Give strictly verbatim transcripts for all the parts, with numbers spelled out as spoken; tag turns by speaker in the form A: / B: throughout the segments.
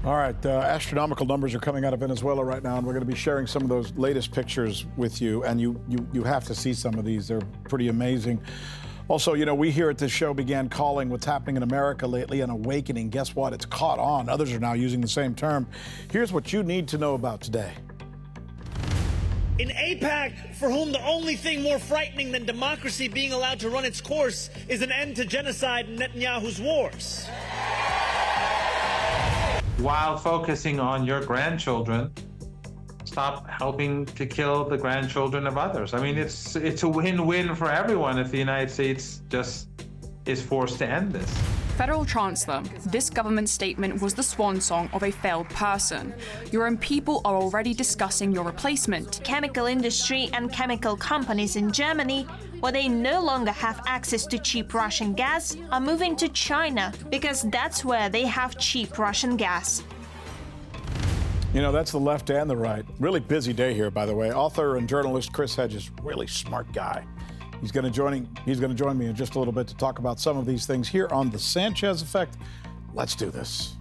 A: All right, uh, astronomical numbers are coming out of Venezuela right now, and we're going to be sharing some of those latest pictures with you. And you, you, you have to see some of these; they're pretty amazing. Also, you know, we here at this show began calling what's happening in America lately an awakening. Guess what? It's caught on. Others are now using the same term. Here's what you need to know about today.
B: In AIPAC, for whom the only thing more frightening than democracy being allowed to run its course is an end to genocide and Netanyahu's wars.
C: While focusing on your grandchildren, stop helping to kill the grandchildren of others. I mean, it's it's a win-win for everyone if the United States just is forced to end this.
D: Federal Chancellor, this government statement was the swan song of a failed person. Your own people are already discussing your replacement.
E: Chemical industry and chemical companies in Germany, where they no longer have access to cheap Russian gas, are moving to China because that's where they have cheap Russian gas.
A: You know, that's the left and the right. Really busy day here, by the way. Author and journalist Chris Hedges, really smart guy. He's going to join. He's going to join me in just a little bit to talk about some of these things here on the Sanchez Effect. Let's do this.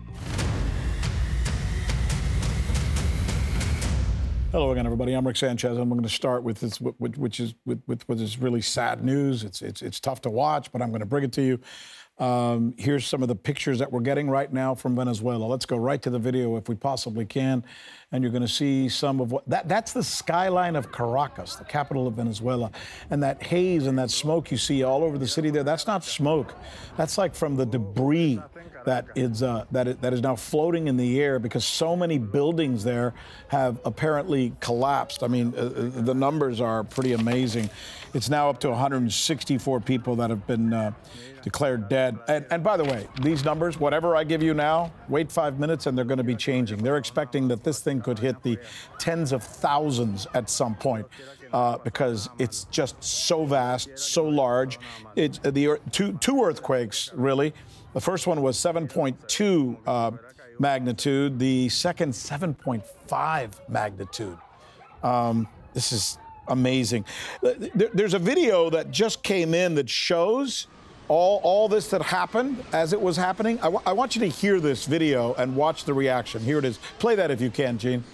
A: Hello again, everybody. I'm Rick Sanchez. I'm going to start with this, which is with, with, with this really sad news. It's it's it's tough to watch, but I'm going to bring it to you. Um, here's some of the pictures that we're getting right now from Venezuela. Let's go right to the video if we possibly can. And you're going to see some of what that that's the skyline of Caracas, the capital of Venezuela. And that haze and that smoke you see all over the city there, that's not smoke. That's like from the debris that is uh, that is, that is now floating in the air because so many buildings there have apparently collapsed. I mean, uh, the numbers are pretty amazing. It's now up to one hundred sixty-four people that have been uh, declared dead. And, and by the way, these numbers, whatever I give you now, wait five minutes and they're going to be changing. They're expecting that this thing could hit the tens of thousands at some point uh, because it's just so vast, so large. It's uh, the two, two earthquakes, really. The first one was seven point two uh, magnitude. The second, seven point five magnitude. Um, this is amazing. There's a video that just came in that shows all, all this that happened as it was happening. I, w- I want you to hear this video and watch the reaction. Here it is. Play that if you can, Gene.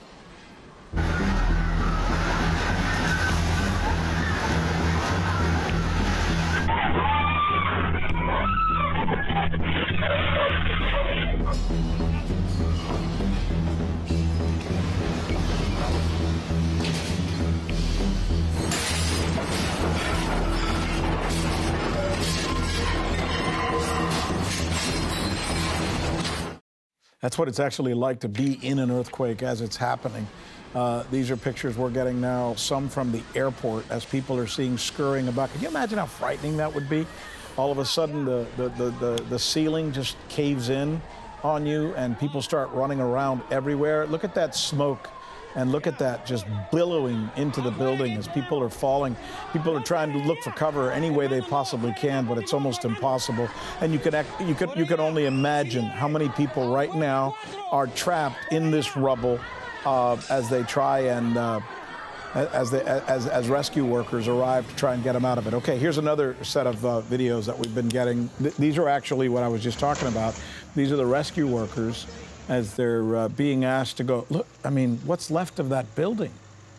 A: That's what it's actually like to be in an earthquake as it's happening. Uh, these are pictures we're getting now, some from the airport as people are seeing scurrying about. Can you imagine how frightening that would be? All of a sudden, the, the, the, the, the ceiling just caves in on you and people start running around everywhere. Look at that smoke and look at that just billowing into the building as people are falling. People are trying to look for cover any way they possibly can, but it's almost impossible. And you can act, you can you can only imagine how many people right now are trapped in this rubble uh, as they try and uh, as they as as rescue workers arrive to try and get them out of it. Okay, here's another set of uh, videos that we've been getting. Th- these are actually what I was just talking about. These are the rescue workers as they're uh, being asked to go, look, I mean, what's left of that building?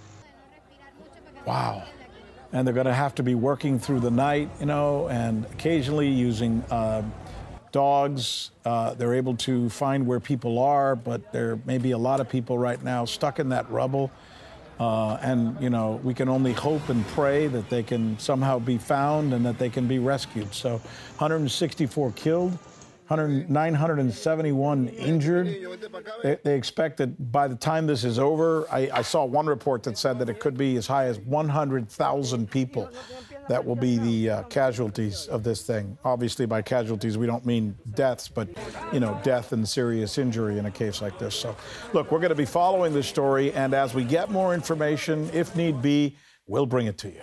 A: Wow. And they're going to have to be working through the night, you know, and occasionally using uh, dogs. Uh, they're able to find where people are, but there may be a lot of people right now stuck in that rubble. Uh, and, you know, we can only hope and pray that they can somehow be found and that they can be rescued. So one hundred sixty-four killed. nine hundred seventy-one injured. They, they expect that by the time this is over, I, I saw one report that said that it could be as high as one hundred thousand people that will be the uh, casualties of this thing. Obviously, by casualties, we don't mean deaths, but, you know, death and serious injury in a case like this. So, look, we're going to be following this story, and as we get more information, if need be, we'll bring it to you.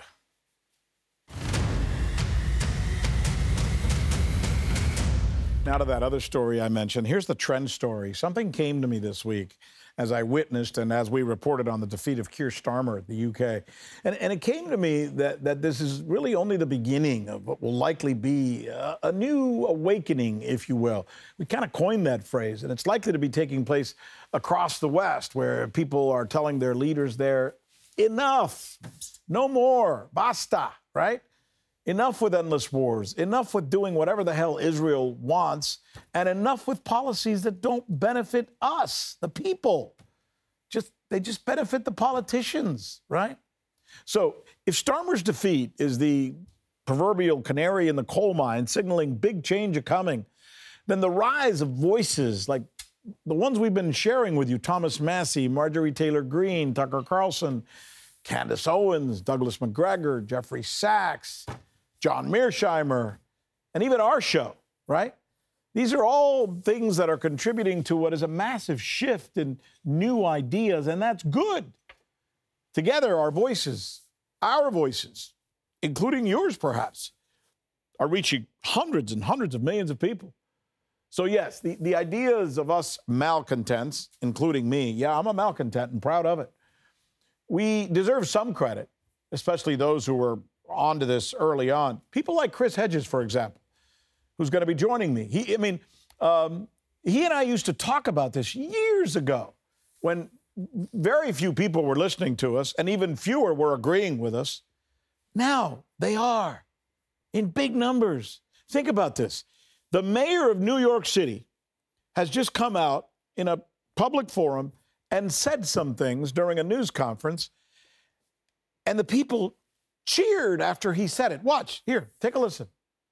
A: Now to that other story I mentioned. Here's the trend story. Something came to me this week, as I witnessed and as we reported on the defeat of Keir Starmer at the U K. And, and it came to me that, that this is really only the beginning of what will likely be a, a new awakening, if you will. We kind of coined that phrase, and it's likely to be taking place across the West, where people are telling their leaders there, enough, no more, basta, right? Enough with endless wars, enough with doing whatever the hell Israel wants, and enough with policies that don't benefit us, the people. Just they just benefit the politicians, right? So if Starmer's defeat is the proverbial canary in the coal mine signaling big change coming, then the rise of voices like the ones we've been sharing with you, Thomas Massie, Marjorie Taylor Greene, Tucker Carlson, Candace Owens, Douglas McGregor, Jeffrey Sachs, John Mearsheimer, and even our show, right? These are all things that are contributing to what is a massive shift in new ideas, and that's good. Together, our voices, our voices, including yours perhaps, are reaching hundreds and hundreds of millions of people. So yes, the, the ideas of us malcontents, including me, yeah, I'm a malcontent and proud of it. We deserve some credit, especially those who were onto this early on. People like Chris Hedges, for example, who's going to be joining me. He, I mean, um, he and I used to talk about this years ago when very few people were listening to us and even fewer were agreeing with us. Now they are in big numbers. Think about this. The mayor of New York City has just come out in a public forum and said some things during a news conference, and the people cheered after he said it. Watch, here, take a listen.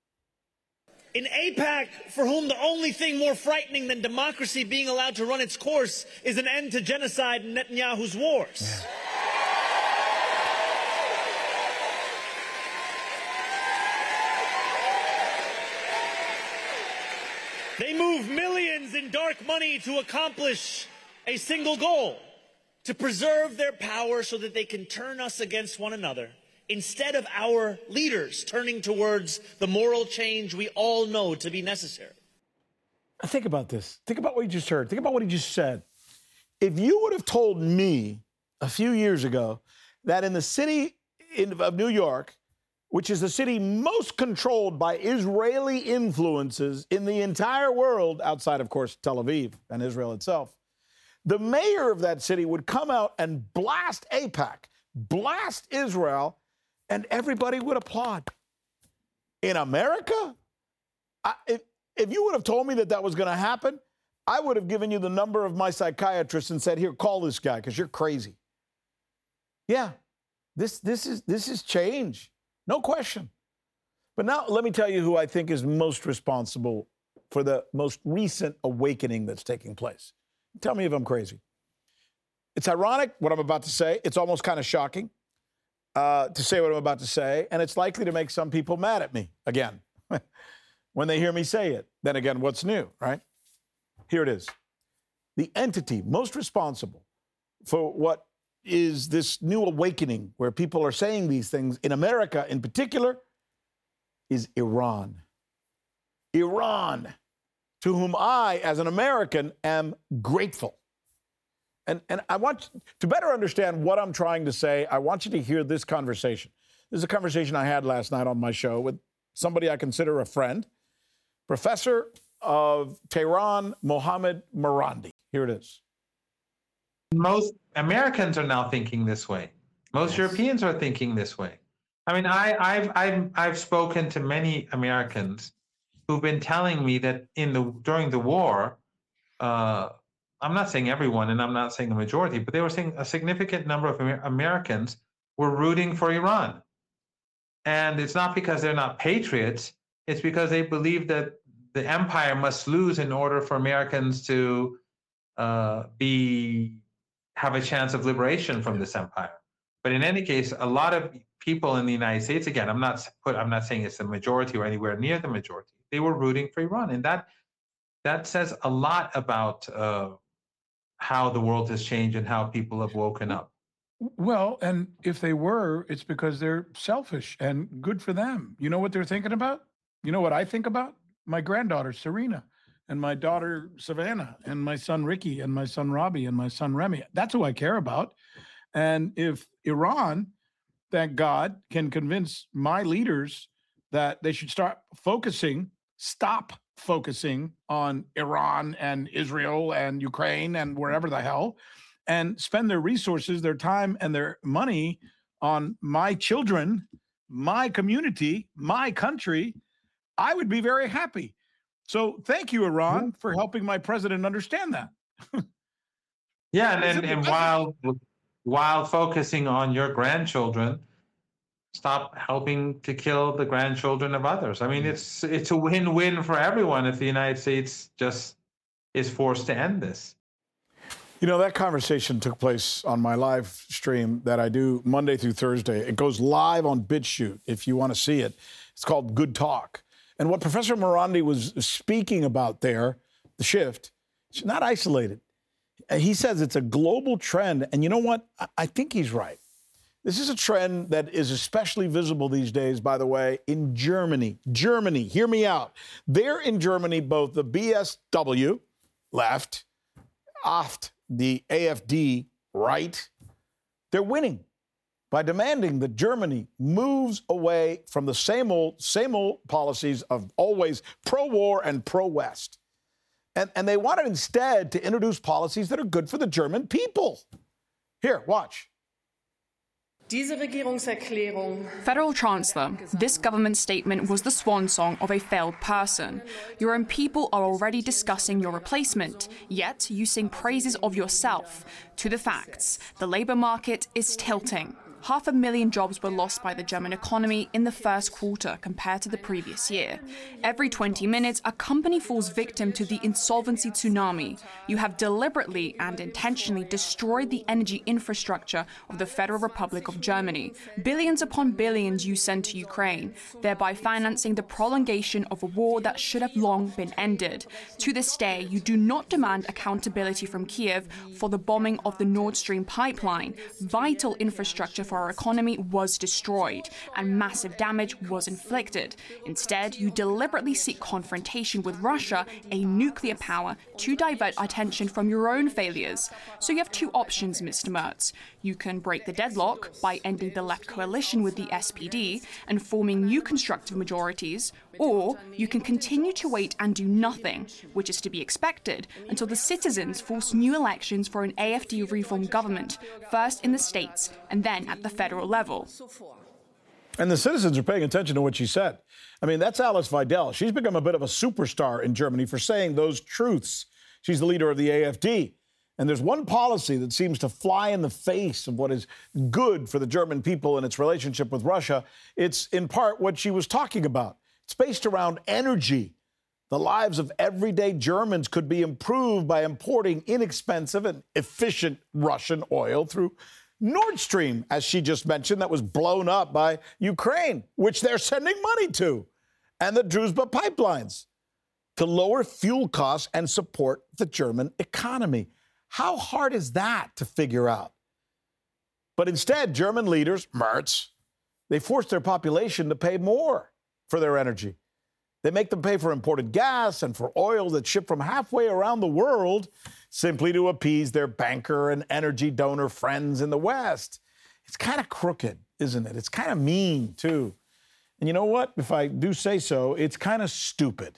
B: In AIPAC, for whom the only thing more frightening than democracy being allowed to run its course is an end to genocide and Netanyahu's wars. Yeah. They move millions in dark money to accomplish a single goal, to preserve their power so that they can turn us against one another, instead of our leaders turning towards the moral change we all know to be necessary.
A: Think about this. Think about what you just heard. Think about what he just said. If you would have told me a few years ago that in the city in, of New York, which is the city most controlled by Israeli influences in the entire world, outside, of course, Tel Aviv and Israel itself, the mayor of that city would come out and blast AIPAC, blast Israel, and everybody would applaud. In America, I, if, if you would have told me that that was going to happen, I would have given you the number of my psychiatrist and said, here, call this guy, because you're crazy. Yeah, this, this, is, this is change. No question. But now let me tell you who I think is most responsible for the most recent awakening that's taking place. Tell me if I'm crazy. It's ironic what I'm about to say. It's almost kind of shocking uh, to say what I'm about to say, and it's likely to make some people mad at me again when they hear me say it. Then again, what's new, right? Here it is. The entity most responsible for what is this new awakening where people are saying these things, in America in particular, is Iran. Iran, to whom I, as an American, am grateful. And, and I want to better understand what I'm trying to say, I want you to hear this conversation. This is a conversation I had last night on my show with somebody I consider a friend, Professor of Tehran, Mohammad Marandi. Here it is.
C: Most Americans are now thinking this way. Most yes. Europeans are thinking this way. I mean, I, I've, I've, I've spoken to many Americans who've been telling me that in the during the war, uh, I'm not saying everyone, and I'm not saying the majority, but they were saying a significant number of Amer- Americans were rooting for Iran. And it's not because they're not patriots, it's because they believe that the empire must lose in order for Americans to uh, be have a chance of liberation from this empire. But in any case, a lot of people in the United States, again, I'm not put, I'm not saying it's the majority or anywhere near the majority, they were rooting for Iran. And that that says a lot about uh, how the world has changed and how people have woken up.
F: Well, and if they were, it's because they're selfish, and good for them. You know what they're thinking about? You know what I think about? My granddaughter, Serena. and my daughter Savannah and my son Ricky and my son Robbie and my son Remy. That's who I care about. And if Iran, thank God, can convince my leaders that they should start focusing, stop focusing on Iran and Israel and Ukraine and wherever the hell, and spend their resources, their time, and their money on my children, my community, my country, I would be very happy. So thank you, Iran, for helping my president understand that.
C: Yeah, and, and, and while while focusing on your grandchildren, stop helping to kill the grandchildren of others. I mean, it's it's a win-win for everyone if the United States just is forced to end this.
A: You know, that conversation took place on my live stream that I do Monday through Thursday. It goes live on BitChute if you want to see it. It's called Good Talk. And what Professor Marandi was speaking about there, the shift, it's not isolated. He says it's a global trend. And you know what? I think he's right. This is a trend that is especially visible these days, by the way, in Germany. Germany, hear me out. There in Germany, both the B S W, left, Aft, the A F D, right, they're winning by demanding that Germany moves away from the same old, same old policies of always pro-war and pro-West. And, and they wanted instead to introduce policies that are good for the German people. Here, watch.
D: Federal Chancellor, this government statement was the swan song of a failed person. Your own people are already discussing your replacement, yet you sing praises of yourself. To the facts, the labour market is tilting. Half a million jobs were lost by the German economy in the first quarter compared to the previous year. Every twenty minutes, a company falls victim to the insolvency tsunami. You have deliberately and intentionally destroyed the energy infrastructure of the Federal Republic of Germany. Billions upon billions you send to Ukraine, thereby financing the prolongation of a war that should have long been ended. To this day, you do not demand accountability from Kiev for the bombing of the Nord Stream pipeline. Vital infrastructure for our economy was destroyed, and massive damage was inflicted. Instead, you deliberately seek confrontation with Russia, a nuclear power, to divert attention from your own failures. So you have two options, Mister Merz. You can break the deadlock by ending the left coalition with the S P D and forming new constructive majorities, or you can continue to wait and do nothing, which is to be expected, until the citizens force new elections for an A F D reform government, first in the states and then at the federal level.
A: And the citizens are paying attention to what she said. I mean, that's Alice Weidel. She's become a bit of a superstar in Germany for saying those truths. She's the leader of the A F D. And there's one policy that seems to fly in the face of what is good for the German people and its relationship with Russia. It's in part what she was talking about. It's based around energy. The lives of everyday Germans could be improved by importing inexpensive and efficient Russian oil through Nord Stream, as she just mentioned, that was blown up by Ukraine, which they're sending money to, and the Druzhba pipelines to lower fuel costs and support the German economy. How hard is that to figure out? But instead, German leaders, Merz, they force their population to pay more for their energy. They make them pay for imported gas and for oil that's shipped from halfway around the world simply to appease their banker and energy donor friends in the West. It's kind of crooked, isn't it? It's kind of mean, too. And you know what? If I do say so, it's kind of stupid.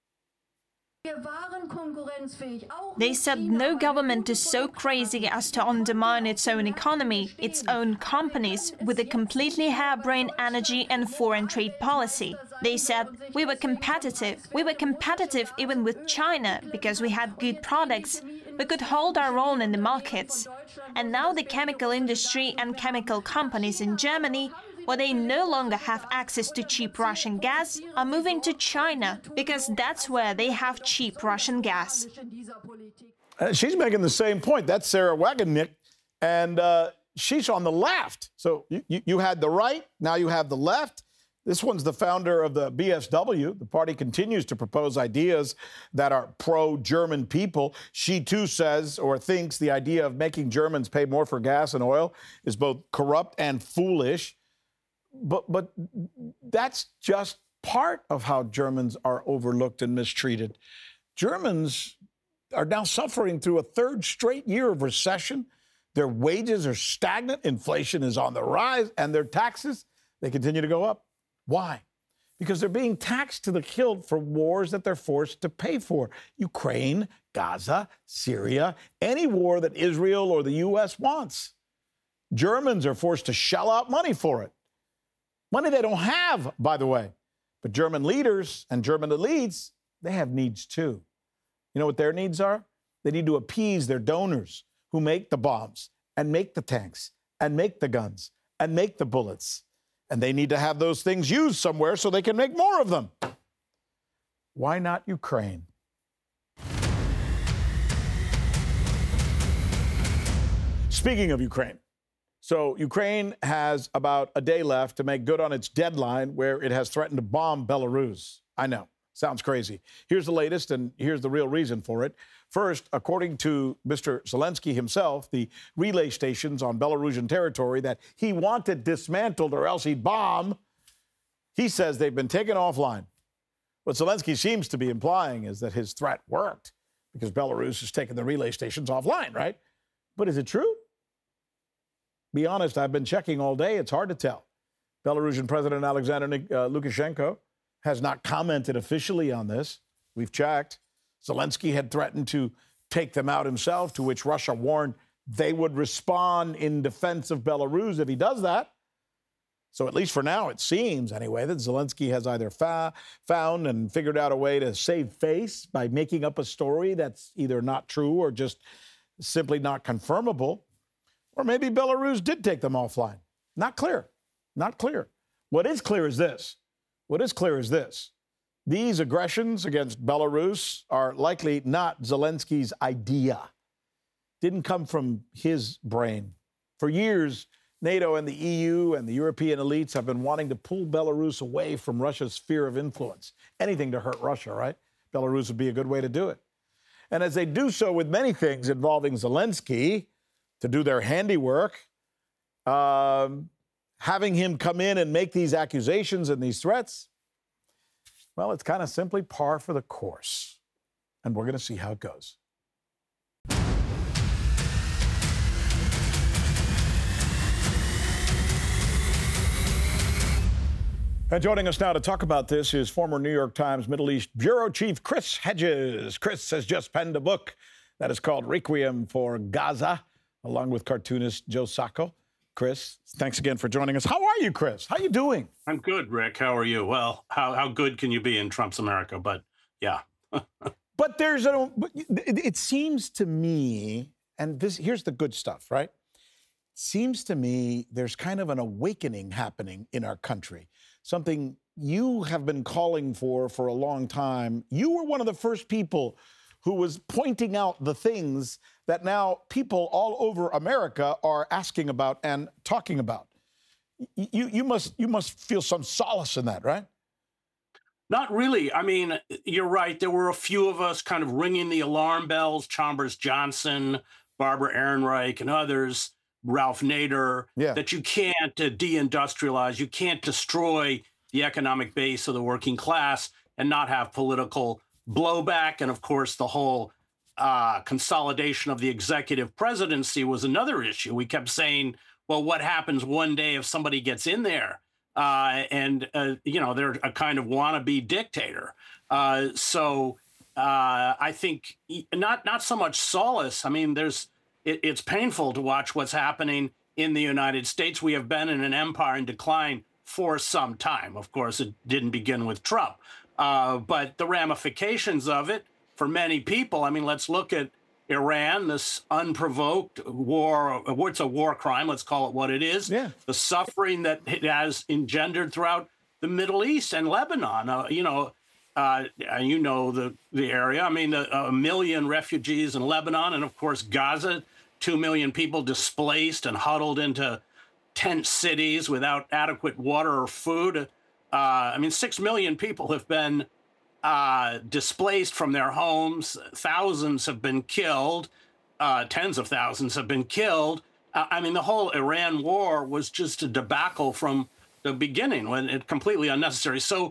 E: They said no government is so crazy as to undermine its own economy, its own companies, with a completely harebrained energy and foreign trade policy. They said we were competitive. We were competitive even with China because we had good products. We could hold our own in the markets. And now the chemical industry and chemical companies in Germany, where they no longer have access to cheap Russian gas, are moving to China because that's where they have cheap Russian gas.
A: Uh, she's making the same point. That's Sarah Wagenknecht, and uh, she's on the left. So you, you, you had the right, now you have the left. This one's the founder of the B S W. The party continues to propose ideas that are pro-German people. She, too, says or thinks the idea of making Germans pay more for gas and oil is both corrupt and foolish. But but that's just part of how Germans are overlooked and mistreated. Germans are now suffering through a third straight year of recession. Their wages are stagnant, inflation is on the rise, and their taxes, they continue to go up. Why? Because they're being taxed to the hilt for wars that they're forced to pay for. Ukraine, Gaza, Syria, any war that Israel or the U S wants. Germans are forced to shell out money for it. Money they don't have, by the way. But German leaders and German elites, they have needs too. You know what their needs are? They need to appease their donors who make the bombs and make the tanks and make the guns and make the bullets. And they need to have those things used somewhere so they can make more of them. Why not Ukraine? Speaking of Ukraine, so Ukraine has about a day left to make good on its deadline where it has threatened to bomb Belarus. I know, sounds crazy. Here's the latest, and here's the real reason for it. First, according to Mister Zelensky himself, the relay stations on Belarusian territory that he wanted dismantled or else he'd bomb, he says they've been taken offline. What Zelensky seems to be implying is that his threat worked because Belarus has taken the relay stations offline, right? But is it true? Be honest, I've been checking all day. It's hard to tell. Belarusian President Alexander uh, Lukashenko has not commented officially on this. We've checked. Zelensky had threatened to take them out himself, to which Russia warned they would respond in defense of Belarus if he does that. So at least for now, it seems, anyway, that Zelensky has either fa- found and figured out a way to save face by making up a story that's either not true or just simply not confirmable. Or maybe Belarus did take them offline. Not clear. Not clear. What is clear is this. What is clear is this. These aggressions against Belarus are likely not Zelensky's idea. Didn't come from his brain. For years, NATO and the E U and the European elites have been wanting to pull Belarus away from Russia's sphere of influence. Anything to hurt Russia, right? Belarus would be a good way to do it. And as they do so with many things involving Zelensky, to do their handiwork, um, having him come in and make these accusations and these threats, well, it's kind of simply par for the course. And we're going to see how it goes. And joining us now to talk about this is former New York Times Middle East Bureau Chief Chris Hedges. Chris has just penned a book that is called Requiem for Gaza, along with cartoonist Joe Sacco. Chris, thanks again for joining us. How are you, Chris? How are you doing?
G: I'm good, Rick. How are you? Well, how, how good can you be in Trump's America? But yeah.
A: But there's a, it seems to me, and this here's the good stuff, right? It seems to me there's kind of an awakening happening in our country, something you have been calling for for a long time. You were one of the first people who was pointing out the things that now people all over America are asking about and talking about. You, you, must, you must feel some solace in that, right?
G: Not really. I mean, you're right. There were a few of us kind of ringing the alarm bells, Chalmers Johnson, Barbara Ehrenreich, and others, Ralph Nader,
A: yeah.
G: that you can't uh, deindustrialize, you can't destroy the economic base of the working class and not have political blowback. And of course, the whole uh, consolidation of the executive presidency was another issue. We kept saying, well, what happens one day if somebody gets in there uh, and, uh, you know, they're a kind of wannabe dictator. Uh, so uh, I think not not so much solace. I mean, there's it, it's painful to watch what's happening in the United States. We have been in an empire in decline for some time. Of course, it didn't begin with Trump. Uh, but the ramifications of it for many people, I mean, let's look at Iran, this unprovoked war. It's a war crime. Let's call it what it is.
A: Yeah.
G: The suffering that it has engendered throughout the Middle East and Lebanon. Uh, you know, uh, you know the, the area. I mean, a, a million refugees in Lebanon. And, of course, Gaza, two million people displaced and huddled into tent cities without adequate water or food. Uh, I mean, six million people have been uh, displaced from their homes. Thousands have been killed. Uh, tens of thousands have been killed. Uh, I mean, the whole Iran war was just a debacle from the beginning, when it completely unnecessary. So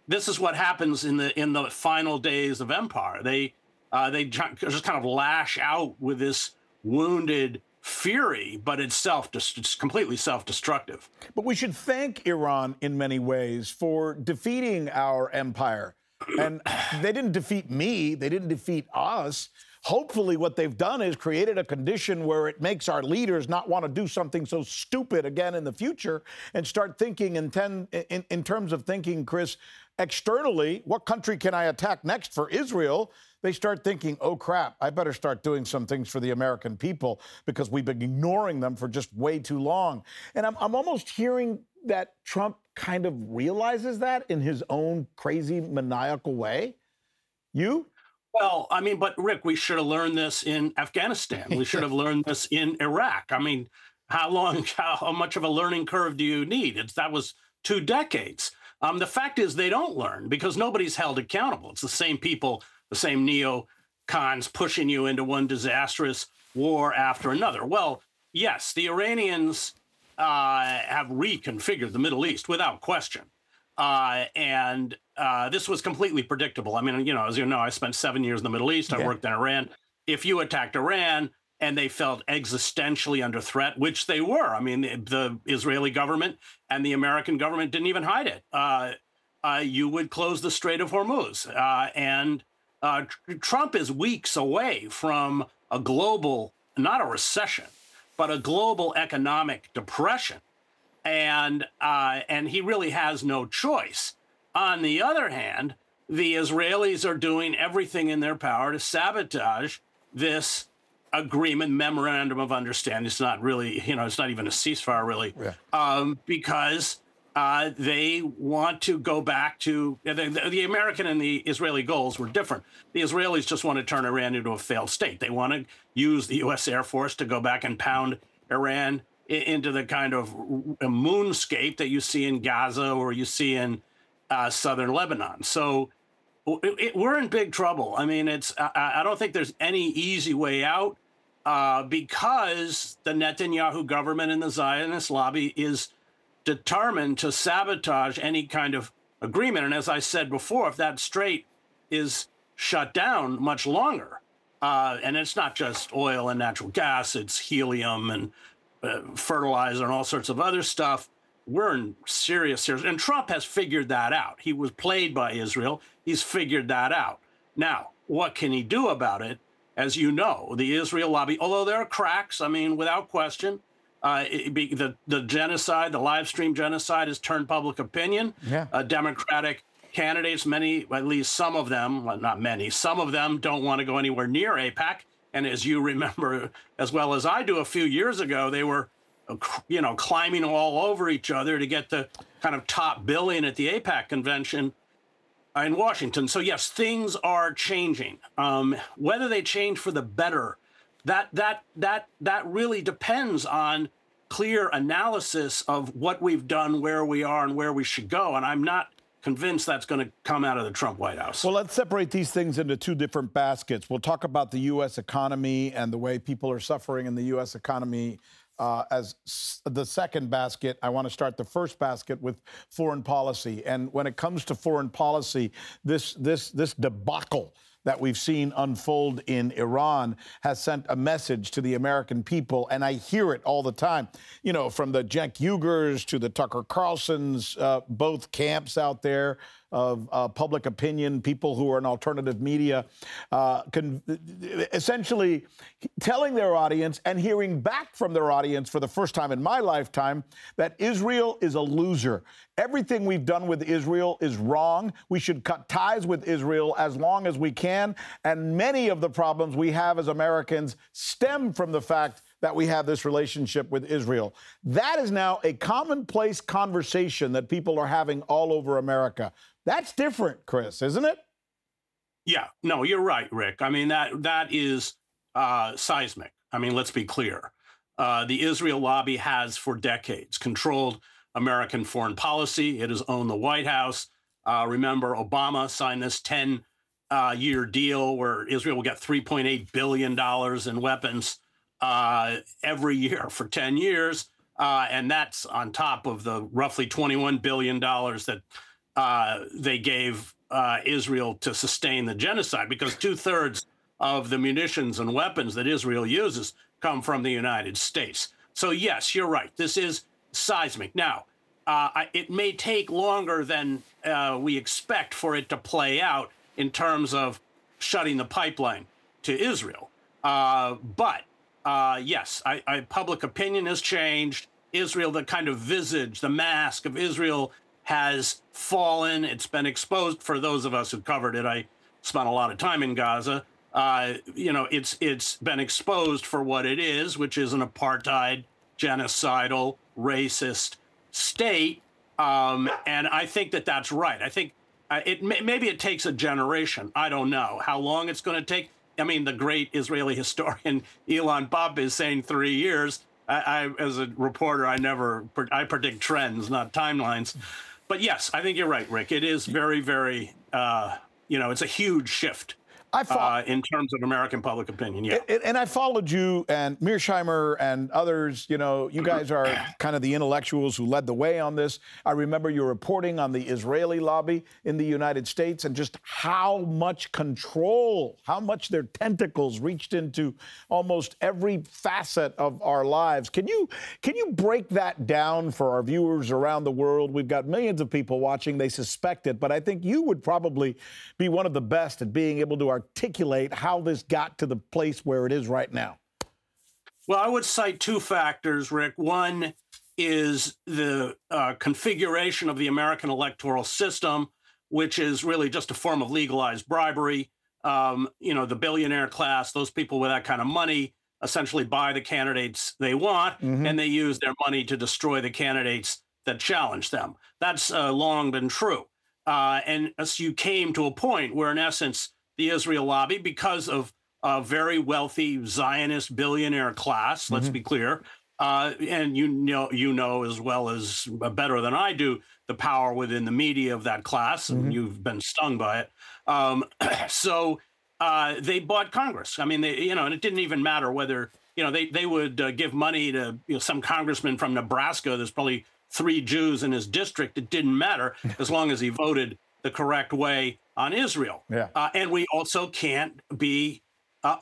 G: this is what happens in the in the final days of empire. They uh, they just kind of lash out with this wounded fury, but it's self it's completely self-destructive.
A: But we should thank Iran in many ways for defeating our empire. And they didn't defeat me. They didn't defeat us. Hopefully what they've done is created a condition where it makes our leaders not want to do something so stupid again in the future and start thinking in, ten, in, in terms of thinking, Chris, externally, what country can I attack next for Israel? They start thinking, oh, crap, I better start doing some things for the American people because we've been ignoring them for just way too long. And I'm, I'm almost hearing that Trump kind of realizes that in his own crazy, maniacal way. You?
G: Well, I mean, but Rick, we should have learned this in Afghanistan. We should have learned this in Iraq. I mean, how long, how, how much of a learning curve do you need? It's, that was two decades. Um, the fact is they don't learn because nobody's held accountable. It's the same people, the same neocons pushing you into one disastrous war after another. Well, yes, the Iranians uh, have reconfigured the Middle East without question. Uh, and uh, this was completely predictable. I mean, you know, as you know, I spent seven years in the Middle East. I
A: Yeah.
G: worked in Iran. If you attacked Iran and they felt existentially under threat, which they were, I mean, the, the Israeli government and the American government didn't even hide it. Uh, uh, you would close the Strait of Hormuz. Uh, and uh, tr- Trump is weeks away from a global, not a recession, but a global economic depression. And uh, and he really has no choice. On the other hand, the Israelis are doing everything in their power to sabotage this agreement, memorandum of understanding. It's not really, you know, it's not even a ceasefire, really,
A: Yeah.
G: um, because uh, they want to go back to the, the, the American and the Israeli goals were different. The Israelis just want to turn Iran into a failed state. They want to use the U S Air Force to go back and pound Iran into the kind of moonscape that you see in Gaza or you see in uh, southern Lebanon. So it, it, we're in big trouble. I mean, it's I, I don't think there's any easy way out uh, because the Netanyahu government and the Zionist lobby is determined to sabotage any kind of agreement. And as I said before, if that strait is shut down much longer, uh, and it's not just oil and natural gas, it's helium and Uh, fertilizer and all sorts of other stuff, we're in serious, serious. And Trump has figured that out. He was played by Israel. He's figured that out. Now, what can he do about it? As you know, the Israel lobby, although there are cracks, I mean, without question, uh, it be, the, the genocide, the live stream genocide has turned public opinion.
A: Yeah.
G: Uh, Democratic candidates, many, at least some of them, well, not many, some of them don't want to go anywhere near AIPAC. And as you remember, as well as I do, a few years ago, they were, you know, climbing all over each other to get the kind of top billing at the AIPAC convention in Washington. So yes, things are changing. Um, whether they change for the better, that that that that really depends on clear analysis of what we've done, where we are, and where we should go. And I'm not convinced that's going to come out of the Trump White House.
A: Well, let's separate these things into two different baskets. We'll talk about the U S economy and the way people are suffering in the U S economy uh, as s- the second basket. I want to start the first basket with foreign policy. And when it comes to foreign policy, this this this debacle that we've seen unfold in Iran has sent a message to the American people, and I hear it all the time. You know, from the Cenk Uygurs to the Tucker Carlsons, uh, both camps out there of uh, public opinion, people who are in alternative media, uh, con- essentially telling their audience and hearing back from their audience for the first time in my lifetime that Israel is a loser. Everything we've done with Israel is wrong. We should cut ties with Israel as long as we can. And many of the problems we have as Americans stem from the fact that we have this relationship with Israel. That is now a commonplace conversation that people are having all over America. That's different, Chris, isn't it?
G: Yeah, no, you're right, Rick. I mean, that that is uh, seismic. I mean, let's be clear. Uh, the Israel lobby has for decades controlled American foreign policy. It has owned the White House. Uh, remember, Obama signed this ten-year uh, deal where Israel will get three point eight billion dollars in weapons uh, every year for ten years. Uh, and that's on top of the roughly twenty-one billion dollars that uh, they gave uh, Israel to sustain the genocide, because two thirds of the munitions and weapons that Israel uses come from the United States. So yes, you're right. This is seismic. Now, uh, I, it may take longer than uh, we expect for it to play out in terms of shutting the pipeline to Israel. Uh, but uh, yes, I, I, public opinion has changed. Israel, the kind of visage, the mask of Israel has fallen. It's been exposed. For those of us who covered it, I spent a lot of time in Gaza. Uh, you know, it's it's been exposed for what it is, which is an apartheid, genocidal, racist state. Um, and I think that that's right. I think uh, it may, maybe it takes a generation. I don't know how long it's going to take. I mean, the great Israeli historian Ilan Pappé is saying three years. I, I, as a reporter, I never I predict trends, not timelines. But yes, I think you're right, Rick. It is very, very, uh, you know, it's a huge shift. I uh, in terms of American public opinion, yeah.
A: And, and I followed you and Mearsheimer and others. You know, you guys are kind of the intellectuals who led the way on this. I remember your reporting on the Israeli lobby in the United States and just how much control, how much their tentacles reached into almost every facet of our lives. Can you can you break that down for our viewers around the world? We've got millions of people watching. They suspect it, but I think you would probably be one of the best at being able to articulate how this got to the place where it is right now.
G: Well, I would cite two factors, Rick. One is the uh, configuration of the American electoral system, which is really just a form of legalized bribery. Um, you know, the billionaire class, those people with that kind of money, essentially buy the candidates they want, mm-hmm. and they use their money to destroy the candidates that challenge them. That's uh, long been true. Uh, and as you came to a point where, in essence, the Israel lobby, because of a very wealthy Zionist billionaire class, let's mm-hmm. be clear, uh, and you know, you know as well as uh, better than I do, the power within the media of that class, and mm-hmm. you've been stung by it. Um, so uh, they bought Congress. I mean, they, you know, and it didn't even matter whether, you know, they they would uh, give money to you know, some congressman from Nebraska. There's probably three Jews in his district. It didn't matter as long as he voted the correct way on Israel. Yeah. Uh, and we also can't be uh,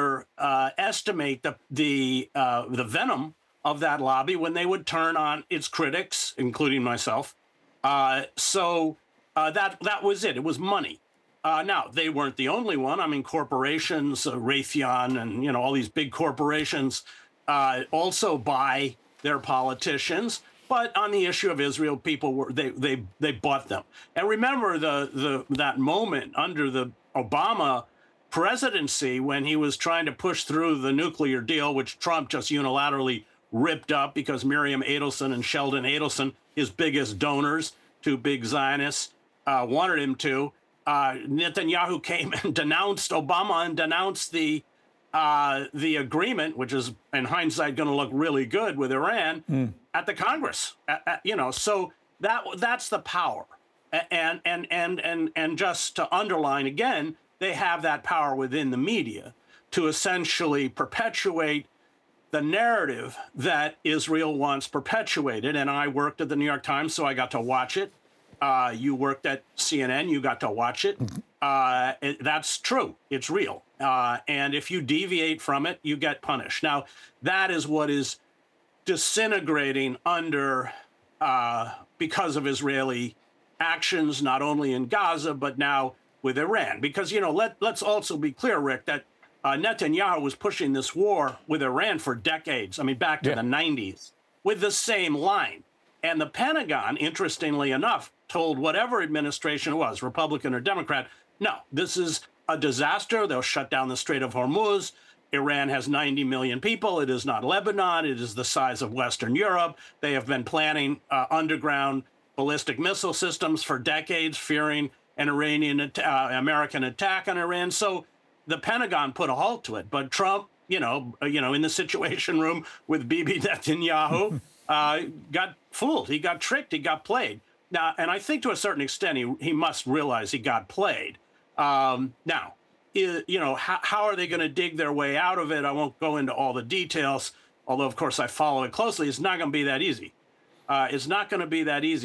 G: underestimate uh, the the uh, the venom of that lobby when they would turn on its critics, including myself. Uh, so uh, that that was it. It was money. Uh, now, they weren't the only one. I mean, corporations, uh, Raytheon and, you know, all these big corporations uh, also buy their politicians. But on the issue of Israel, people were they they they bought them. And remember the the that moment under the Obama presidency when he was trying to push through the nuclear deal, which Trump just unilaterally ripped up because Miriam Adelson and Sheldon Adelson, his biggest donors, two big Zionists, uh, wanted him to. Uh, Netanyahu came and denounced Obama and denounced the uh, the agreement, which is in hindsight going to look really good with Iran. Mm. At the Congress, at, at, you know, so that that's the power, and and and and and just to underline again, they have that power within the media to essentially perpetuate the narrative that Israel wants perpetuated. And I worked at the New York Times, so I got to watch it. Uh, you worked at C N N, you got to watch it. Uh, it that's true. It's real. Uh, and if you deviate from it, you get punished. Now, that is what is disintegrating under uh, because of Israeli actions, not only in Gaza, but now with Iran. Because, you know, let, let's also be clear, Rick, that uh, Netanyahu was pushing this war with Iran for decades. I mean, back to yeah. the nineties with the same line. And the Pentagon, interestingly enough, told whatever administration it was, Republican or Democrat, no, this is a disaster. They'll shut down the Strait of Hormuz. Iran has ninety million people. It is not Lebanon. It is the size of Western Europe. They have been planning uh, underground ballistic missile systems for decades, fearing an Iranian, uh, American attack on Iran. So the Pentagon put a halt to it. But Trump, you know, uh, you know, in the Situation Room with Bibi Netanyahu, uh, got fooled. He got tricked. He got played. Now, and I think to a certain extent, he he must realize he got played. Um, now. You know, how, how are they going to dig their way out of it? I won't go into all the details, although, of course, I follow it closely. It's not going to be that easy. Uh, it's not going to be that easy.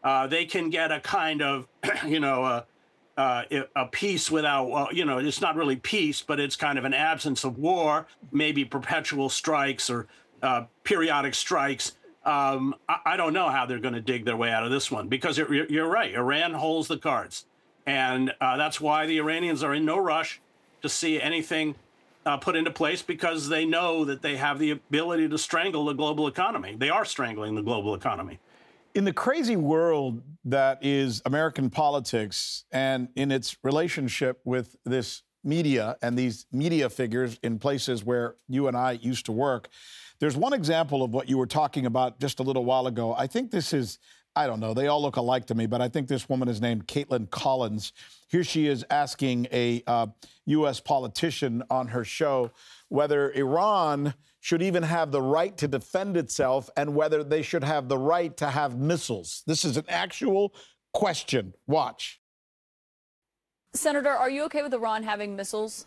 G: Uh, they can get a kind of, you know, a, uh, a peace without, well, you know, it's not really peace, but it's kind of an absence of war, maybe perpetual strikes or uh, periodic strikes. Um, I, I don't know how they're going to dig their way out of this one, because it, you're, you're right. Iran holds the cards. And uh, that's why the Iranians are in no rush to see anything uh, put into place, because they know that they have the ability to strangle the global economy. They are strangling the global economy.
A: In the crazy world that is American politics, and in its relationship with this media and these media figures in places where you and I used to work, there's one example of what you were talking about just a little while ago. I think this is, I don't know, they all look alike to me, but I think this woman is named Caitlin Collins. Here she is asking a uh, U S politician on her show whether Iran should even have the right to defend itself and whether they should have the right to have missiles. This is an actual question. Watch.
H: Senator, are you okay with Iran having missiles?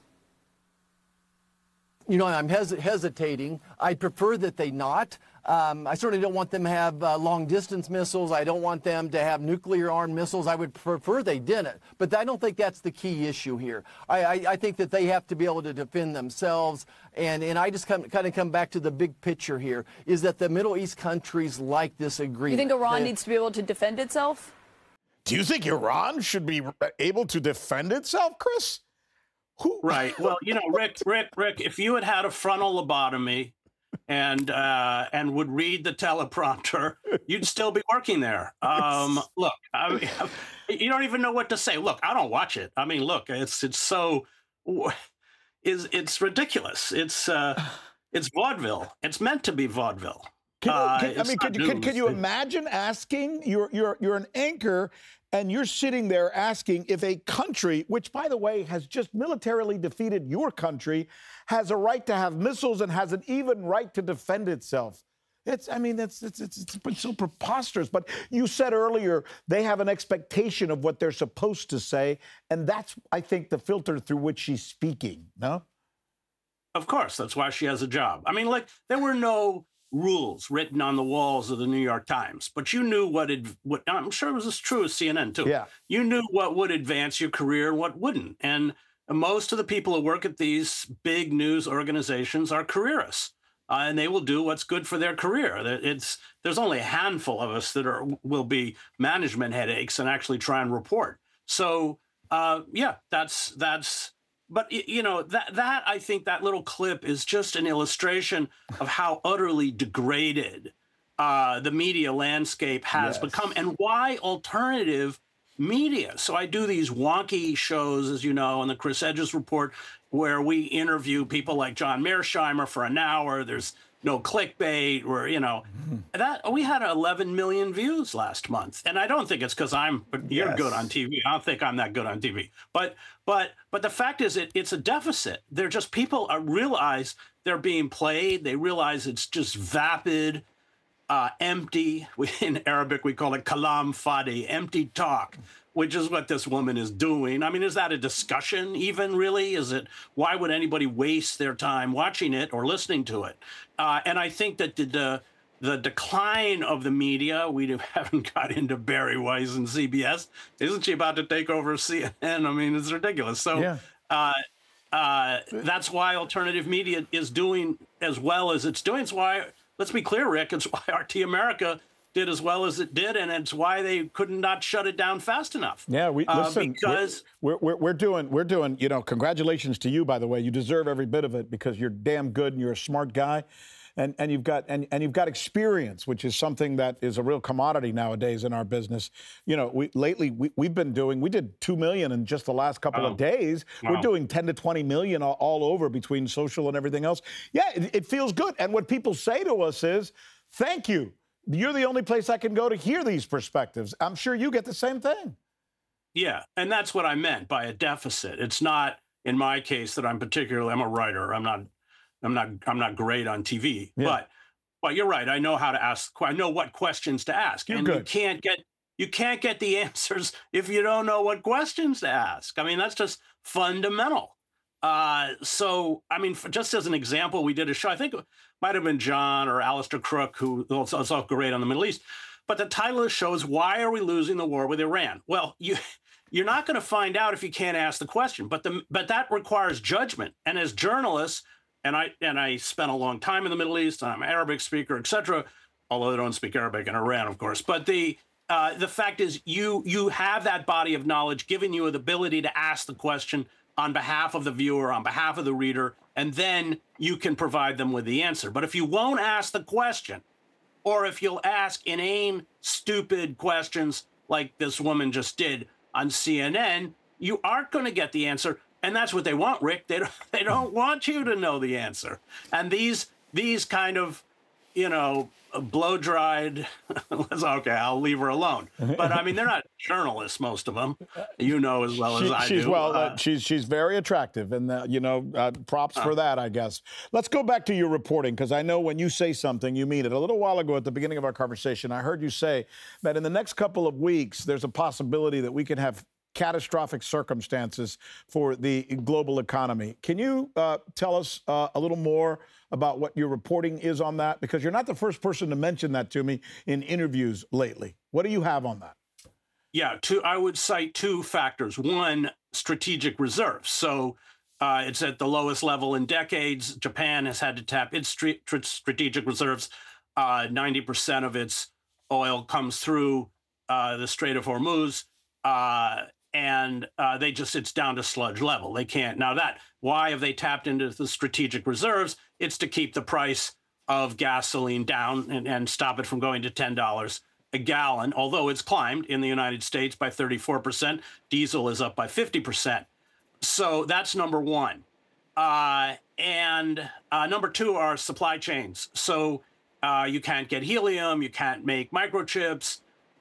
I: You know, I'm hes- hesitating. I'd prefer that they not. Um, I certainly don't want them to have uh, long-distance missiles. I don't want them to have nuclear-armed missiles. I would prefer they didn't. But I don't think that's the key issue here. I, I, I think that they have to be able to defend themselves. And, and I just come, kind of come back to the big picture here, is that the Middle East countries like this agreement.
H: You think Iran
I: they,
H: needs to be able to defend itself?
A: Do you think Iran should be able to defend itself, Chris? Who?
G: Right. Well, you know, Rick, Rick, Rick, if you had had a frontal lobotomy and uh, and would read the teleprompter, you'd still be working there. Um, look, I mean, you don't even know what to say. Look, I don't watch it. I mean, look, it's it's so is it's ridiculous. It's uh, it's vaudeville. It's meant to be vaudeville.
A: Can you,
G: Uh,
A: can, I
G: it's
A: mean,
G: not
A: could you, can,
G: news.
A: can you imagine asking, you're, you're, you're an anchor, and you're sitting there asking if a country, which, by the way, has just militarily defeated your country, has a right to have missiles and has an even right to defend itself. It's, I mean, it's, it's, it's, it's so preposterous. But you said earlier they have an expectation of what they're supposed to say, and that's, I think, the filter through which she's speaking, no?
G: Of course, that's why she has a job. I mean, like, there were no rules written on the walls of the New York Times, but you knew what, ad- what I'm sure it was as true as C N N too.
A: Yeah.
G: You knew what would advance your career and what wouldn't. And most of the people who work at these big news organizations are careerists, uh, and they will do what's good for their career. It's there's only a handful of us that are will be management headaches and actually try and report. So uh, yeah, that's that's. But, you know, that that I think that little clip is just an illustration of how utterly degraded uh, the media landscape has
A: Yes.
G: become, and why alternative media. So I do these wonky shows, as you know, on the Chris Hedges Report, where we interview people like John Mearsheimer for an hour. There's no clickbait, or, you know, mm-hmm. that we had eleven million views last month. And I don't think it's because I'm you're
A: Yes.
G: good on T V. I don't think I'm that good on T V. But but but the fact is, it, it's a deficit. They're just people are, realize they're being played. They realize it's just vapid, uh, empty. We, in Arabic, we call it kalam fadi, empty talk, which is what this woman is doing. I mean, is that a discussion even, really? Is it, why would anybody waste their time watching it or listening to it? Uh, and I think that the, the the decline of the media, we haven't got into Barry Weiss and C B S. Isn't she about to take over C N N? I mean, it's ridiculous. So
A: Yeah.
G: uh, uh, that's why alternative media is doing as well as it's doing. It's why, let's be clear, Rick, it's why R T America did as well as it did, and it's why they could not shut it down fast enough.
A: Yeah, we
G: uh,
A: listen.
G: because
A: we're, we're we're doing we're doing. You know, congratulations to you, by the way. You deserve every bit of it because you're damn good and you're a smart guy, and and you've got and and you've got experience, which is something that is a real commodity nowadays in our business. You know, we lately we we've been doing. We did two million in just the last couple
G: Oh.
A: of days.
G: Wow.
A: We're doing ten to twenty million all, all over between social and everything else. Yeah, it, it feels good. And what people say to us is, "Thank you. You're the only place I can go to hear these perspectives." I'm sure you get the same thing.
G: Yeah, and that's what I meant by a deficit. It's not, in my case, that I'm particularly. I'm a writer. I'm not. I'm not. I'm not great on T V.
A: Yeah.
G: But, but you're right. I know how to ask. I know what questions to ask,
A: You're
G: and
A: good.
G: you can't get. You can't get the answers if you don't know what questions to ask. I mean, that's just fundamental. Uh, so, I mean, for, just as an example, we did a show. I think it might have been John or Alistair Crook, who is also great on the Middle East. But the title of the show is Why Are We Losing the War with Iran? Well, you you're not going to find out if you can't ask the question. But the but that requires judgment. And as journalists, and I and I spent a long time in the Middle East, and I'm an Arabic speaker, et cetera, although I don't speak Arabic in Iran, of course. But the uh, the fact is you you have that body of knowledge giving you the ability to ask the question on behalf of the viewer, on behalf of the reader, and then you can provide them with the answer. But if you won't ask the question, or if you'll ask inane, stupid questions like this woman just did on C N N, you aren't going to get the answer. And that's what they want, Rick. They don't, they don't want you to know the answer. And these these kind of, you know, blow-dried, okay, I'll leave her alone. But I mean, they're not journalists, most of them. You know as well
A: she,
G: as I
A: she's
G: do.
A: Well, uh,
G: uh,
A: she's she's very attractive, and uh, you know, uh, props uh, for that, I guess. Let's go back to your reporting, because I know when you say something, you mean it. A little while ago, at the beginning of our conversation, I heard you say that in the next couple of weeks, there's a possibility that we can have catastrophic circumstances for the global economy. Can you uh, tell us uh, a little more about what your reporting is on that? Because you're not the first person to mention that to me in interviews lately. What do you have on that?
G: Yeah, two, I would cite two factors. One, strategic reserves. So uh, it's at the lowest level in decades. Japan has had to tap its st- strategic reserves. Uh, ninety percent of its oil comes through uh, the Strait of Hormuz. Uh, and uh, they just, it's down to sludge level. They can't. Now that, why have they tapped into the strategic reserves? It's to keep the price of gasoline down and, and stop it from going to ten dollars a gallon, although it's climbed in the United States by thirty-four percent. Diesel is up by fifty percent. So that's number one. Uh, and uh, number two are supply chains. So uh, you can't get helium, you can't make microchips.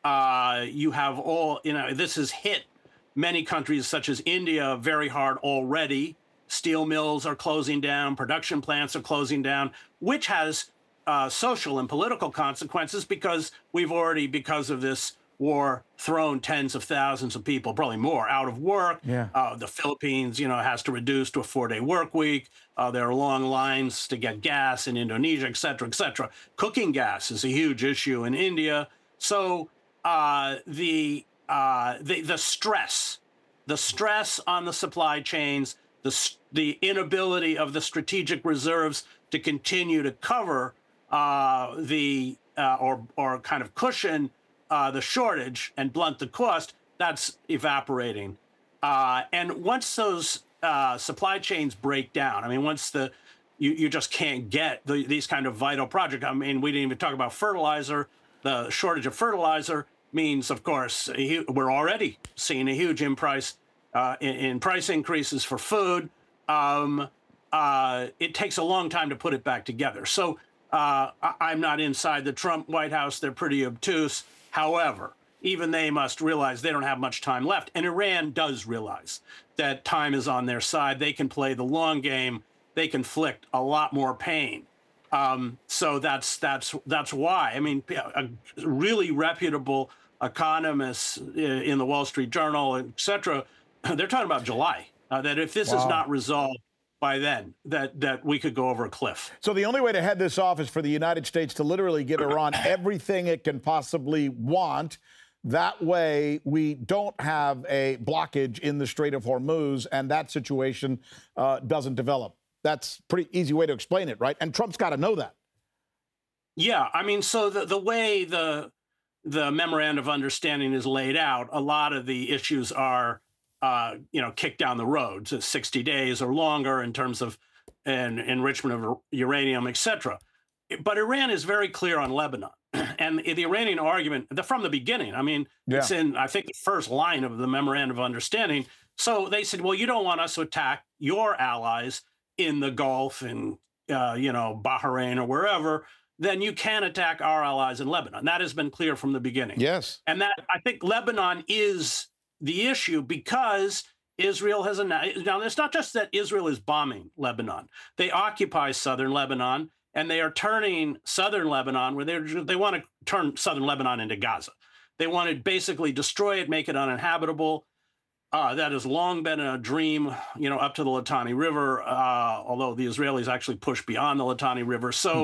G: Uh, you have all, you know, this has hit many countries such as India very hard already. Steel mills are closing down, production plants are closing down, which has uh, social and political consequences because we've already, because of this war, thrown tens of thousands of people, probably more, out of work.
A: Yeah.
G: Uh, the Philippines, you know, has to reduce to a four-day work week. Uh, there are long lines to get gas in Indonesia, et cetera, et cetera. Cooking gas is a huge issue in India. So uh, the Uh, the the stress, the stress on the supply chains, the the inability of the strategic reserves to continue to cover uh, the uh, or or kind of cushion uh, the shortage and blunt the cost, that's evaporating. Uh, and once those uh, supply chains break down, I mean, once the you you just can't get the, these kind of vital projects. I mean, we didn't even talk about fertilizer. The shortage of fertilizer means, of course, we're already seeing a huge in price uh, in, in price increases for food. Um, uh, it takes a long time to put it back together. So uh, I, I'm not inside the Trump White House. They're pretty obtuse. However, even they must realize they don't have much time left. And Iran does realize that time is on their side. They can play the long game. They can inflict a lot more pain. Um, so that's that's that's why. I mean, a really reputable economists in the Wall Street Journal, et cetera, they're talking about July, uh, that if this wow. is not resolved by then, that that we could go over a cliff.
A: So the only way to head this off is for the United States to literally give Iran everything it can possibly want. That way, we don't have a blockage in the Strait of Hormuz, and that situation uh, doesn't develop. That's a pretty easy way to explain it, right? And Trump's got to know that.
G: Yeah, I mean, so the, the way the the memorandum of understanding is laid out, a lot of the issues are, uh, you know, kicked down the road to sixty days or longer in terms of an enrichment of uranium, et cetera. But Iran is very clear on Lebanon. And the Iranian argument, the, from the beginning, I mean, yeah. it's in, I think, the first line of the memorandum of understanding. So they said, well, you don't want us to attack your allies in the Gulf and, uh, you know, Bahrain or wherever, then you can attack our allies in Lebanon. That has been clear from the beginning.
A: Yes.
G: And that, I think Lebanon is the issue because Israel has announced, now it's not just that Israel is bombing Lebanon. They occupy southern Lebanon, and they are turning southern Lebanon, where they they want to turn southern Lebanon into Gaza. They want to basically destroy it, make it uninhabitable. Uh, that has long been a dream, you know, up to the Litani River, uh, although the Israelis actually pushed beyond the Litani River. So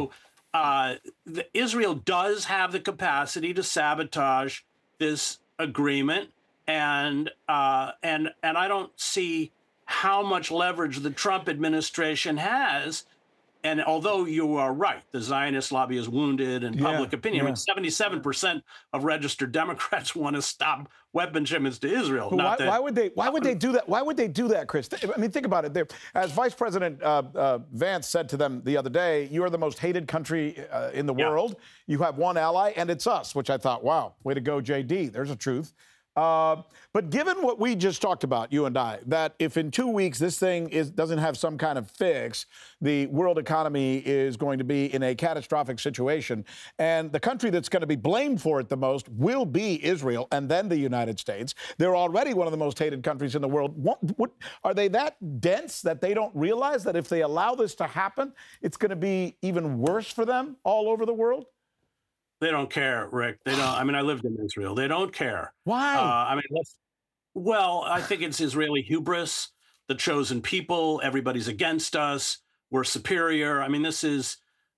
G: uh, the, Israel does have the capacity to sabotage this agreement, and uh, and and I don't see how much leverage the Trump administration has. And although you are right, the Zionist lobby is wounded in public
A: Yeah,
G: opinion. I
A: yeah.
G: mean, seventy-seven percent of registered Democrats want to stop weapon shipments to Israel.
A: But
G: Not
A: why,
G: that,
A: why would they? Why would they do that? Why would they do that, Chris? I mean, think about it. They're, as Vice President uh, uh, Vance said to them the other day, "You are the most hated country uh, in the
G: Yeah.
A: world. You have one ally, and it's us." Which I thought, wow, way to go, J D. There's a truth. Uh, but given what we just talked about, you and I, that if in two weeks this thing is doesn't have some kind of fix, the world economy is going to be in a catastrophic situation, and the country that's going to be blamed for it the most will be Israel, and then the United States. They're already one of the most hated countries in the world. What, what, are they that dense that they don't realize that if they allow this to happen, it's going to be even worse for them all over the world?
G: They don't care, Rick. They don't. I mean, I lived in Israel. They don't care.
A: Why?
G: Uh, I mean, let's, well, I think it's Israeli hubris, the chosen people. Everybody's against us. We're superior. I mean, this is,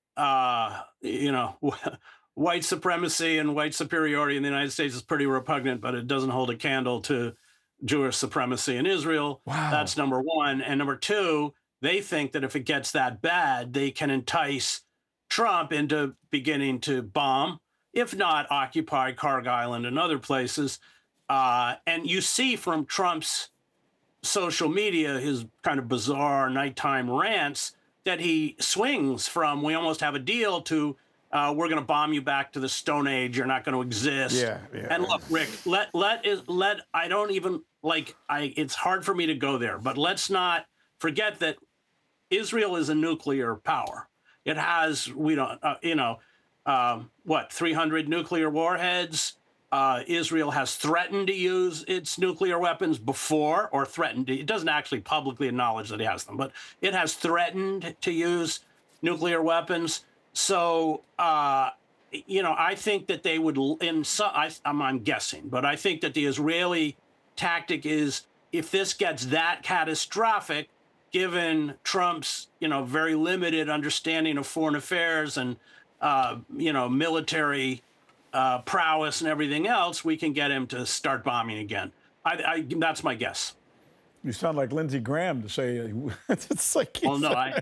G: uh, you know, white supremacy and white superiority in the United States is pretty repugnant, but it doesn't hold a candle to Jewish supremacy in Israel.
A: Wow.
G: That's number one. And number two, they think that if it gets that bad, they can entice Trump into beginning to bomb, if not occupy Carg Island and other places. Uh, and you see from Trump's social media, his kind of bizarre nighttime rants, that he swings from we almost have a deal to uh, we're going to bomb you back to the Stone Age. You're not going to exist.
A: Yeah, yeah.
G: And look, Rick, let let is let I don't even like I. It's hard for me to go there, but let's not forget that Israel is a nuclear power. It has, we don't, uh, you know, um, what, three hundred nuclear warheads? Uh, Israel has threatened to use its nuclear weapons before, or threatened to, it doesn't actually publicly acknowledge that it has them, but it has threatened to use nuclear weapons. So, uh, you know, I think that they would, in some, I, I'm, I'm guessing, but I think that the Israeli tactic is if this gets that catastrophic, given Trump's, you know, very limited understanding of foreign affairs and, uh, you know, military uh, prowess and everything else, we can get him to start bombing again. I, I, that's my guess.
A: You sound like Lindsey Graham to say uh, it's like.
G: Well, no, I,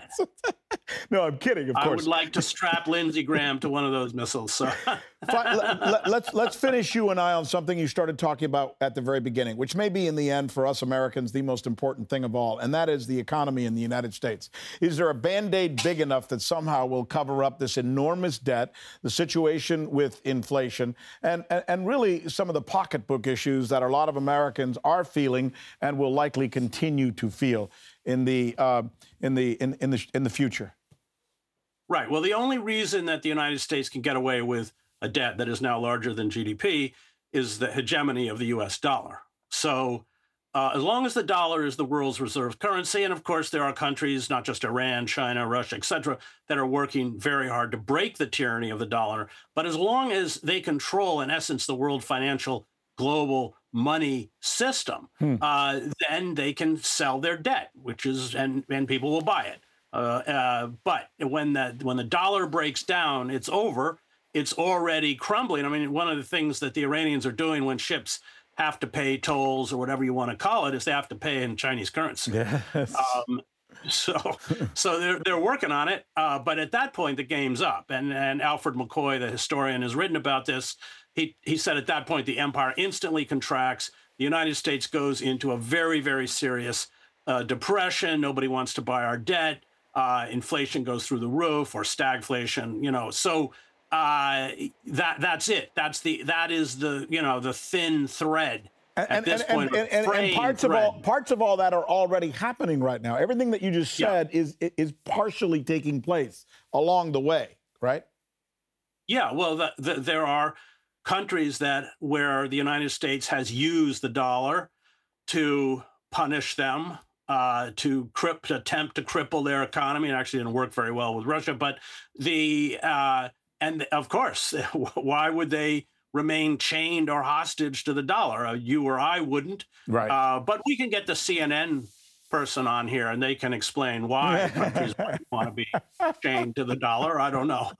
A: no, I'm kidding. Of
G: I
A: course,
G: would like to strap Lindsey Graham to one of those missiles. So.
A: Fine, let, let, let's let's finish you and I on something you started talking about at the very beginning, which may be in the end for us Americans the most important thing of all, and that is the economy in the United States. Is there a Band-Aid big enough that somehow will cover up this enormous debt, the situation with inflation, and and, and really some of the pocketbook issues that a lot of Americans are feeling and will likely continue to feel in the uh, in the in, in the in the future?
G: Right. Well, the only reason that the United States can get away with a debt that is now larger than G D P is the hegemony of the U S dollar. So uh, as long as the dollar is the world's reserve currency, and of course there are countries, not just Iran, China, Russia, et cetera, that are working very hard to break the tyranny of the dollar. But as long as they control, in essence, the world financial global money system, hmm. uh, then they can sell their debt, which is, and, and people will buy it. Uh, uh, but when the, when the dollar breaks down, it's over. It's already crumbling. I mean, one of the things that the Iranians are doing when ships have to pay tolls or whatever you want to call it is they have to pay in Chinese currency. Yes. Um, so, so they're they're working on it. Uh, but at that point, the game's up. And and Alfred McCoy, the historian, has written about this. He he said at that point the empire instantly contracts. The United States goes into a very very serious uh, depression. Nobody wants to buy our debt. Uh, inflation goes through the roof, or stagflation. You know, so. Uh, that that's it. That's the that is the you know the thin thread at
A: and,
G: this
A: and,
G: point.
A: And, and, and parts thread. of all parts of all that are already happening right now. Everything that you just said yeah. is is partially taking place along the way, right?
G: Yeah. Well, the, the, there are countries that where the United States has used the dollar to punish them. Uh, to crip, attempt to cripple their economy. It actually didn't work very well with Russia, but the uh, and of course, why would they remain chained or hostage to the dollar? Uh, you or I wouldn't.
A: Right.
G: Uh, but we can get the C N N person on here, and they can explain why countries want to be chained to the dollar. I don't know.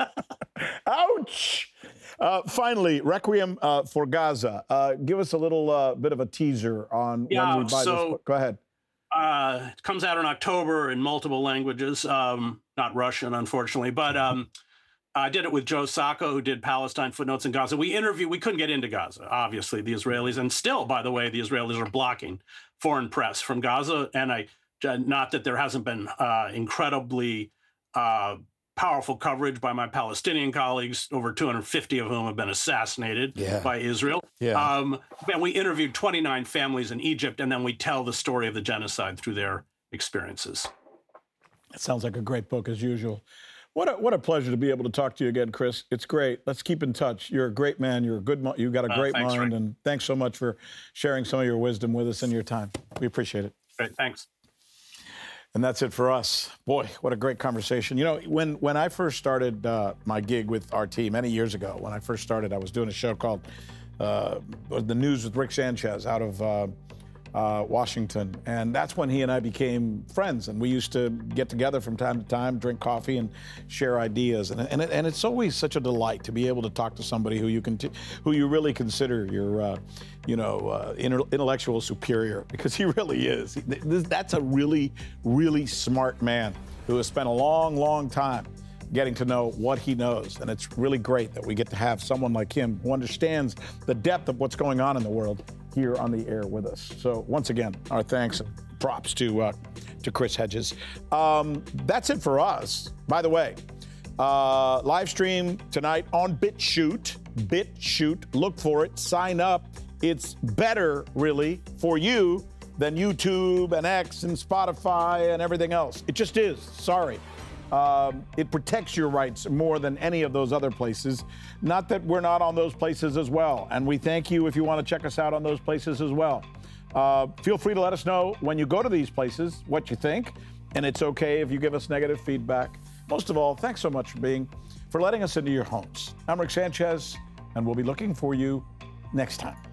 A: Ouch! Uh, finally, Requiem uh, for Gaza. Uh, give us a little uh, bit of a teaser on
G: Yeah,
A: when we buy
G: so-
A: this book. Go ahead.
G: Uh, it comes out in October in multiple languages, um, not Russian, unfortunately, but um, I did it with Joe Sacco, who did Palestine Footnotes in Gaza. We interviewed, we couldn't get into Gaza, obviously, the Israelis, and still, by the way, the Israelis are blocking foreign press from Gaza. And I, not that there hasn't been uh, incredibly uh, powerful coverage by my Palestinian colleagues, over two hundred fifty of whom have been assassinated
A: Yeah.
G: by Israel.
A: Yeah.
G: Um, and we interviewed twenty-nine families in Egypt, and then we tell the story of the genocide through their experiences.
A: It sounds like a great book, as usual. What a, what a pleasure to be able to talk to you again, Chris. It's great. Let's keep in touch. You're a great man. You're a good. Mo- you've got a
G: Uh,
A: great
G: thanks,
A: mind,
G: Rick.
A: and thanks so much for sharing some of your wisdom with us and your time. We appreciate it.
G: Great, thanks.
A: And that's it for us. Boy, what a great conversation. You know, when when I first started uh, my gig with R T many years ago, when I first started, I was doing a show called uh, The News with Rick Sanchez out of uh, uh, Washington. And that's when he and I became friends. And we used to get together from time to time, drink coffee, and share ideas. And and, it, and it's always such a delight to be able to talk to somebody who you can, t- who you really consider your, uh, you know, uh, inter- intellectual superior, because he really is. He, this, that's a really, really smart man who has spent a long, long time getting to know what he knows. And it's really great that we get to have someone like him who understands the depth of what's going on in the world here on the air with us. So once again, our thanks and props to uh, to Chris Hedges. Um, that's it for us. By the way, uh, live stream tonight on BitChute. BitChute, look for it, sign up. It's better, really, for you than YouTube and X and Spotify and everything else. It just is. Sorry. Um, it protects your rights more than any of those other places. Not that we're not on those places as well. And we thank you if you want to check us out on those places as well. Uh, feel free to let us know when you go to these places what you think. And it's okay if you give us negative feedback. Most of all, thanks so much for being, for letting us into your homes. I'm Rick Sanchez, and we'll be looking for you next time.